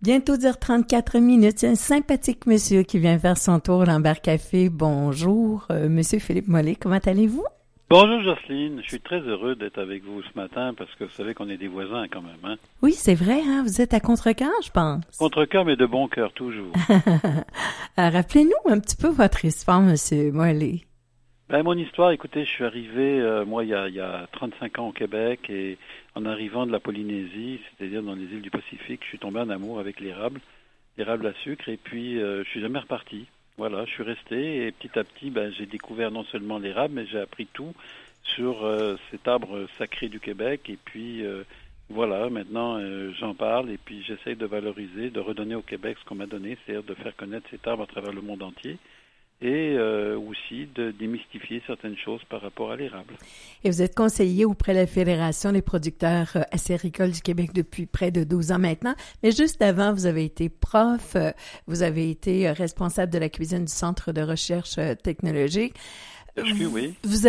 Bientôt dire 34 minutes. C'est un sympathique monsieur qui vient faire son tour à l'Amber Café. Bonjour, monsieur Philippe Mollet. Comment allez-vous? Bonjour Jocelyne, je suis très heureux d'être avec vous ce matin parce que vous savez qu'on est des voisins quand même. Hein? Oui, c'est vrai, hein? Vous êtes à Contrecœur, je pense. Contrecœur, mais de bon cœur toujours. Rappelez-nous un petit peu votre histoire, monsieur Mollet. Ben, mon histoire, écoutez, je suis arrivé, moi, il y a 35 ans au Québec et en arrivant de la Polynésie, c'est-à-dire dans les îles du Pacifique, je suis tombé en amour avec l'érable à sucre et puis je suis jamais reparti. Voilà, je suis resté et petit à petit, ben, j'ai découvert non seulement l'érable, mais j'ai appris tout sur cet arbre sacré du Québec. Et puis, voilà, maintenant, j'en parle et puis j'essaye de valoriser, de redonner au Québec ce qu'on m'a donné, c'est-à-dire de faire connaître cet arbre à travers le monde entier et aussi de démystifier certaines choses par rapport à l'érable. Et vous êtes conseiller auprès de la Fédération des producteurs acéricoles du Québec depuis près de 12 ans maintenant. Mais juste avant, vous avez été prof, vous avez été responsable de la cuisine du Centre de recherche technologique. Oui. Vous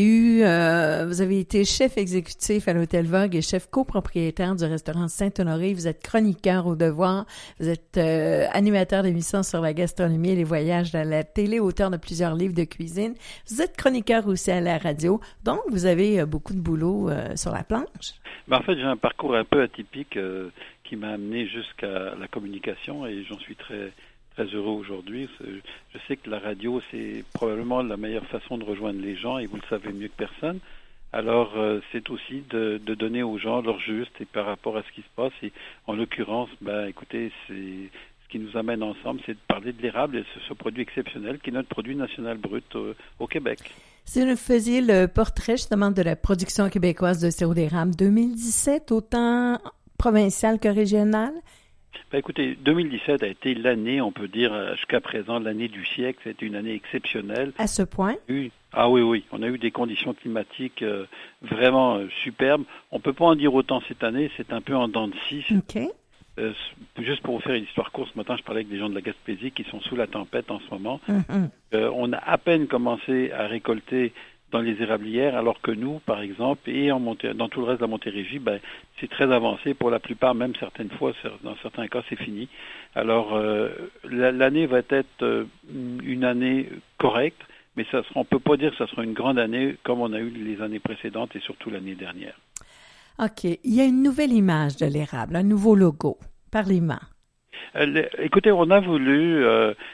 avez été chef exécutif à l'Hôtel Vogue et chef copropriétaire du restaurant Saint-Honoré. Vous êtes chroniqueur au Devoir. Vous êtes animateur d'émissions sur la gastronomie et les voyages à la télé, auteur de plusieurs livres de cuisine. Vous êtes chroniqueur aussi à la radio. Donc, vous avez beaucoup de boulot sur la planche. Ben, en fait, j'ai un parcours un peu atypique qui m'a amené jusqu'à la communication et j'en suis très heureux aujourd'hui. Je sais que la radio, c'est probablement la meilleure façon de rejoindre les gens et vous le savez mieux que personne. Alors, c'est aussi de donner aux gens leur juste et par rapport à ce qui se passe. Et en l'occurrence, ben, écoutez, c'est ce qui nous amène ensemble, c'est de parler de l'érable et ce produit exceptionnel qui est notre produit national brut au Québec. Si vous faisiez le portrait justement de la production québécoise de sirop d'érable 2017, autant provincial que régional, ben écoutez, 2017 a été l'année, on peut dire, jusqu'à présent, l'année du siècle. C'était une année exceptionnelle. À ce point? Oui. Ah oui. On a eu des conditions climatiques vraiment superbes. On peut pas en dire autant cette année. C'est un peu en dents de scie. OK. Juste pour vous faire une histoire courte, ce matin, je parlais avec des gens de la Gaspésie qui sont sous la tempête en ce moment. On a à peine commencé à récolter dans les érablières, alors que nous, par exemple, et dans tout le reste de la Montérégie, ben, c'est très avancé. Pour la plupart, même certaines fois, dans certains cas, c'est fini. Alors, l'année va être une année correcte, mais on peut pas dire que ça sera une grande année comme on a eu les années précédentes et surtout l'année dernière. OK. Il y a une nouvelle image de l'érable, un nouveau logo. Parlez-moi. Écoutez, on a voulu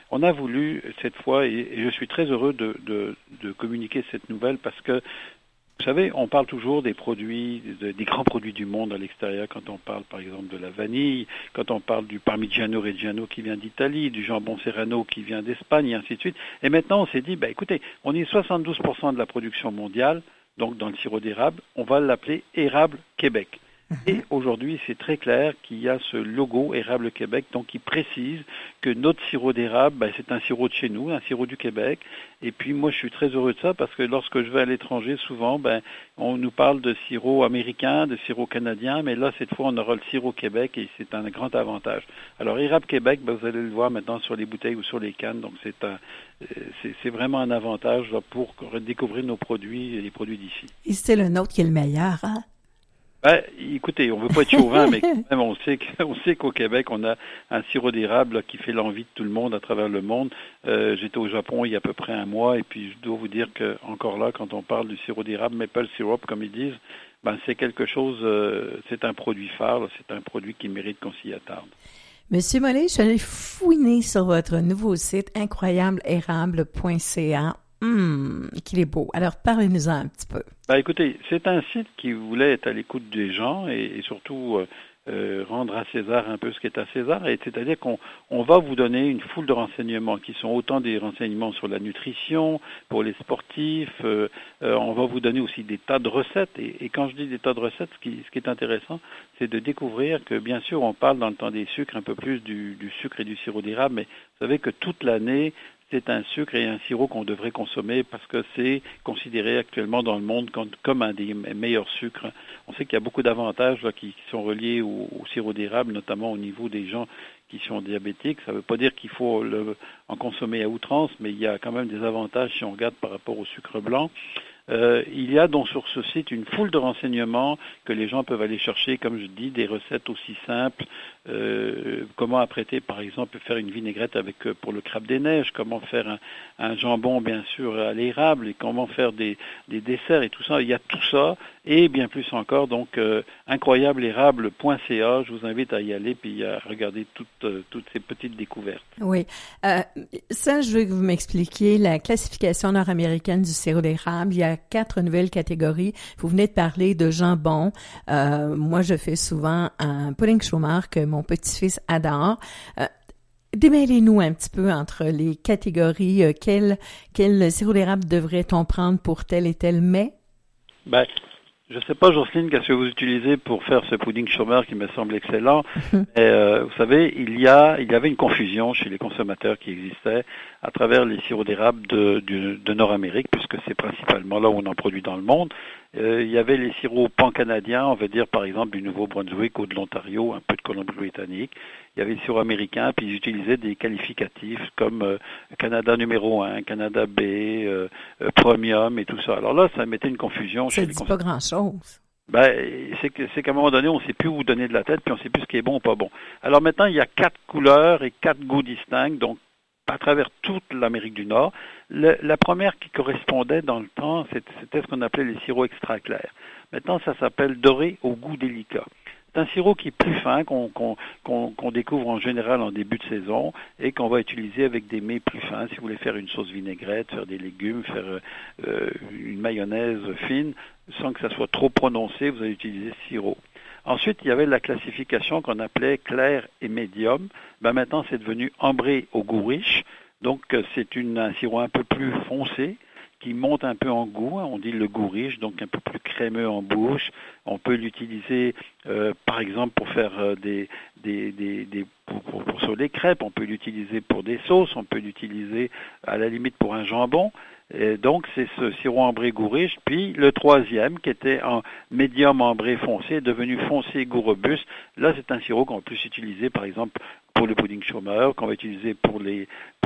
cette fois, et je suis très heureux de communiquer cette nouvelle parce que, vous savez, on parle toujours des produits, des grands produits du monde à l'extérieur quand on parle, par exemple, de la vanille, quand on parle du Parmigiano Reggiano qui vient d'Italie, du jambon Serrano qui vient d'Espagne, et ainsi de suite. Et maintenant, on s'est dit, écoutez, on est 72% de la production mondiale, donc dans le sirop d'érable, on va l'appeler Érable Québec. Et aujourd'hui, c'est très clair qu'il y a ce logo Érable Québec, donc qui précise que notre sirop d'érable, c'est un sirop de chez nous, un sirop du Québec. Et puis moi, je suis très heureux de ça parce que lorsque je vais à l'étranger, souvent, on nous parle de sirop américain, de sirop canadien, mais là, cette fois, on aura le sirop Québec et c'est un grand avantage. Alors, Érable Québec, vous allez le voir maintenant sur les bouteilles ou sur les cannes, donc c'est vraiment un avantage là, pour découvrir nos produits et les produits d'ici. Et c'est le nôtre qui est le meilleur, hein? Écoutez, on veut pas être chauvin, mais quand même, on sait qu'au Québec, on a un sirop d'érable là, qui fait l'envie de tout le monde à travers le monde. J'étais au Japon il y a à peu près un mois, et puis je dois vous dire que encore là, quand on parle du sirop d'érable, maple syrup, comme ils disent, c'est quelque chose, c'est un produit phare, là, c'est un produit qui mérite qu'on s'y attarde. Monsieur Mollet, je suis allée fouiner sur votre nouveau site incroyableérable.ca. Qu'il est beau. Alors, parlez-nous-en un petit peu. Écoutez, c'est un site qui voulait être à l'écoute des gens et surtout rendre à César un peu ce qui est à César. Et c'est-à-dire qu'on va vous donner une foule de renseignements qui sont autant des renseignements sur la nutrition, pour les sportifs. On va vous donner aussi des tas de recettes. Et quand je dis des tas de recettes, ce qui est intéressant, c'est de découvrir que, bien sûr, on parle dans le temps des sucres un peu plus du sucre et du sirop d'érable, mais vous savez que toute l'année, c'est un sucre et un sirop qu'on devrait consommer parce que c'est considéré actuellement dans le monde comme un des meilleurs sucres. On sait qu'il y a beaucoup d'avantages là, qui sont reliés au sirop d'érable, notamment au niveau des gens qui sont diabétiques. Ça ne veut pas dire qu'il faut en consommer à outrance, mais il y a quand même des avantages si on regarde par rapport au sucre blanc. Il y a donc sur ce site une foule de renseignements que les gens peuvent aller chercher, comme je dis, des recettes aussi simples. Comment apprêter, par exemple, faire une vinaigrette pour le crabe des neiges, comment faire un jambon, bien sûr, à l'érable, et comment faire des desserts et tout ça. Il y a tout ça, et bien plus encore. Donc, incroyableérable.ca, je vous invite à y aller puis à regarder toutes ces petites découvertes. Oui. Ça, je veux que vous m'expliquiez la classification nord-américaine du sirop d'érable. Il y a 4 nouvelles catégories. Vous venez de parler de jambon. Moi, je fais souvent un pudding chômeur que mon petit-fils adore. Démêlez-nous un petit peu entre les catégories. Quel sirop d'érable devrait-on prendre pour tel et tel mets? Ben, je ne sais pas, Jocelyne, qu'est-ce que vous utilisez pour faire ce pudding chômeur qui me semble excellent. Mais, vous savez, il y avait une confusion chez les consommateurs qui existait à travers les sirops d'érable de Nord-Amérique, puisque c'est principalement là où on en produit dans le monde. Il y avait les sirops pan-canadiens, on va dire par exemple du Nouveau-Brunswick ou de l'Ontario, un peu de Colombie-Britannique. Il y avait les sirops américains, puis ils utilisaient des qualificatifs comme Canada numéro 1, Canada B, Premium et tout ça. Alors là, ça mettait une confusion chez les consommateurs. Ça dit pas grand-chose. Ben, c'est qu'à un moment donné, on ne sait plus où donner de la tête, puis on ne sait plus ce qui est bon ou pas bon. Alors maintenant, il y a 4 couleurs et 4 goûts distincts, donc à travers toute l'Amérique du Nord. La première qui correspondait dans le temps, c'était ce qu'on appelait les sirops extra clairs. Maintenant, ça s'appelle doré au goût délicat. C'est un sirop qui est plus fin, qu'on découvre en général en début de saison et qu'on va utiliser avec des mets plus fins. Si vous voulez faire une sauce vinaigrette, faire des légumes, faire une mayonnaise fine, sans que ça soit trop prononcé, vous allez utiliser ce sirop. Ensuite, il y avait la classification qu'on appelait clair et médium. Ben maintenant, c'est devenu ambré au goût riche. Donc, c'est un sirop un peu plus foncé qui monte un peu en goût. On dit le goût riche, donc un peu plus crémeux en bouche. On peut l'utiliser, par exemple, pour faire sur des crêpes. On peut l'utiliser pour des sauces. On peut l'utiliser à la limite pour un jambon. Et donc, c'est ce sirop ambré goût riche. Puis, le troisième, qui était en médium ambré foncé, est devenu foncé goût robuste. Là, c'est un sirop qu'on va plus utiliser, par exemple, pour le pudding chômeur, qu'on va utiliser pour les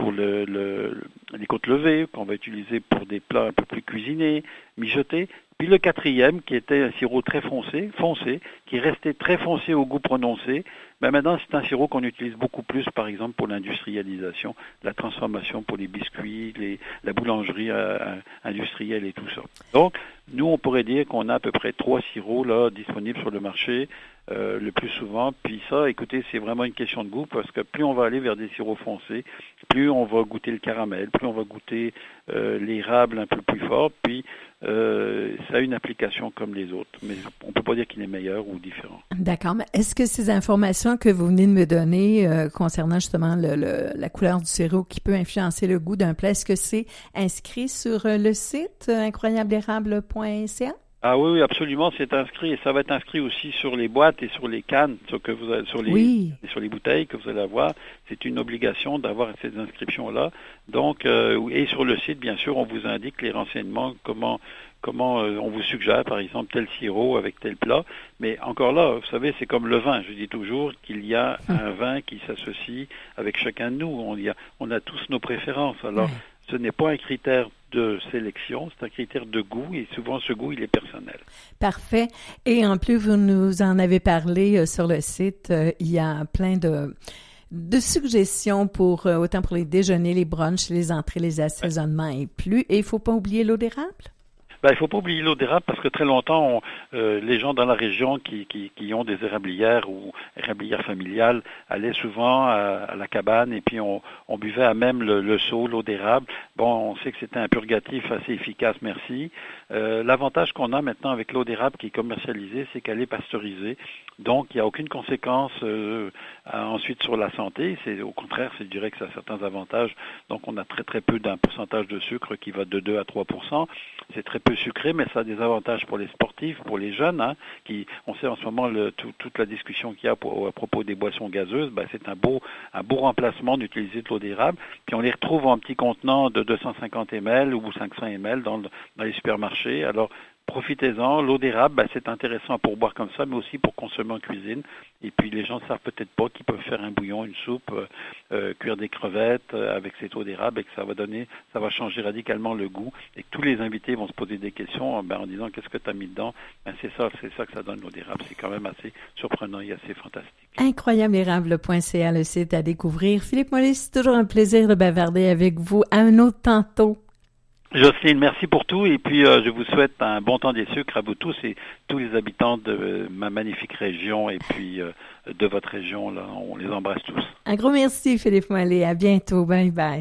côtes levées, qu'on va utiliser pour des plats un peu plus cuisinés, mijotés. Puis le quatrième, qui était un sirop très foncé, qui restait très foncé au goût prononcé, ben maintenant c'est un sirop qu'on utilise beaucoup plus, par exemple, pour l'industrialisation, la transformation pour les biscuits, la boulangerie industrielle et tout ça. Donc, nous, on pourrait dire qu'on a à peu près 3 sirops là disponibles sur le marché, le plus souvent. Puis ça, écoutez, c'est vraiment une question de goût, parce que plus on va aller vers des sirops foncés, plus on va goûter le caramel, plus on va goûter l'érable un peu plus fort, puis ça a une application comme les autres. Mais on ne peut pas dire qu'il est meilleur ou différent. D'accord. Mais est-ce que ces informations que vous venez de me donner concernant justement la couleur du sirop qui peut influencer le goût d'un plat, est-ce que c'est inscrit sur le site incroyableérable.ca? Ah oui, absolument, c'est inscrit, et ça va être inscrit aussi sur les boîtes et sur les cannes, sur les bouteilles que vous allez avoir. C'est une obligation d'avoir ces inscriptions-là. Donc, et sur le site, bien sûr, on vous indique les renseignements, comment on vous suggère, par exemple, tel sirop avec tel plat. Mais encore là, vous savez, c'est comme le vin. Je dis toujours qu'il y a un vin qui s'associe avec chacun de nous. On a tous nos préférences. Alors, ce n'est pas un critère de sélection, c'est un critère de goût, et souvent ce goût, il est personnel. Parfait. Et en plus, vous nous en avez parlé sur le site, il y a plein de suggestions pour autant pour les déjeuners, les brunchs, les entrées, les assaisonnements et plus. Et il ne faut pas oublier l'eau d'érable? Ben, il faut pas oublier l'eau d'érable, parce que très longtemps, les gens dans la région qui ont des érablières ou érablières familiales allaient souvent à la cabane, et puis on buvait à même le seau, l'eau d'érable. Bon, on sait que c'était un purgatif assez efficace, merci. L'avantage qu'on a maintenant avec l'eau d'érable qui est commercialisée, c'est qu'elle est pasteurisée. Donc, il n'y a aucune conséquence ensuite sur la santé. Au contraire, je dirais que ça a certains avantages. Donc, on a très très peu d'un pourcentage de sucre qui va de 2 à 3%. C'est très peu sucré, mais ça a des avantages pour les sportifs, pour les jeunes, on sait en ce moment toute la discussion qu'il y a à propos des boissons gazeuses. Ben, c'est un beau remplacement d'utiliser de l'eau d'érable. Puis on les retrouve en petits contenants de 250 ml ou 500 ml dans les supermarchés. Alors, profitez-en. L'eau d'érable, c'est intéressant pour boire comme ça, mais aussi pour consommer en cuisine. Et puis les gens ne savent peut-être pas qu'ils peuvent faire un bouillon, une soupe, cuire des crevettes avec cette eau d'érable et que ça va changer radicalement le goût. Et que tous les invités vont se poser des questions en disant qu'est-ce que tu as mis dedans. C'est ça que ça donne l'eau d'érable. C'est quand même assez surprenant et assez fantastique. Incroyableérable.ca, le site à découvrir. Philippe Mollet, c'est toujours un plaisir de bavarder avec vous. À un autre tantôt. Jocelyne, merci pour tout et puis je vous souhaite un bon temps des sucres à vous tous et tous les habitants de ma magnifique région et puis de votre région, là, on les embrasse tous. Un gros merci Philippe Mollet, à bientôt, bye bye.